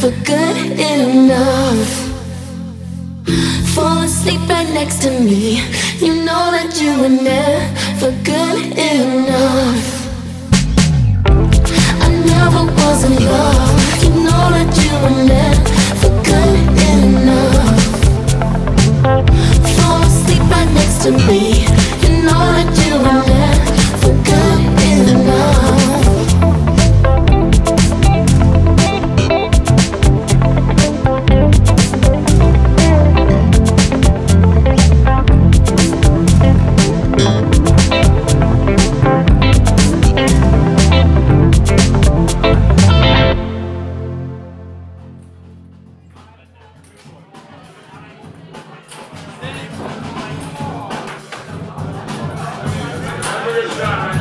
for good enough. Fall asleep right next to me. You know that you were never good enough. I never was in love. You know that you were never good enough. Fall asleep right next to me. You know that you were never good enough. Shot.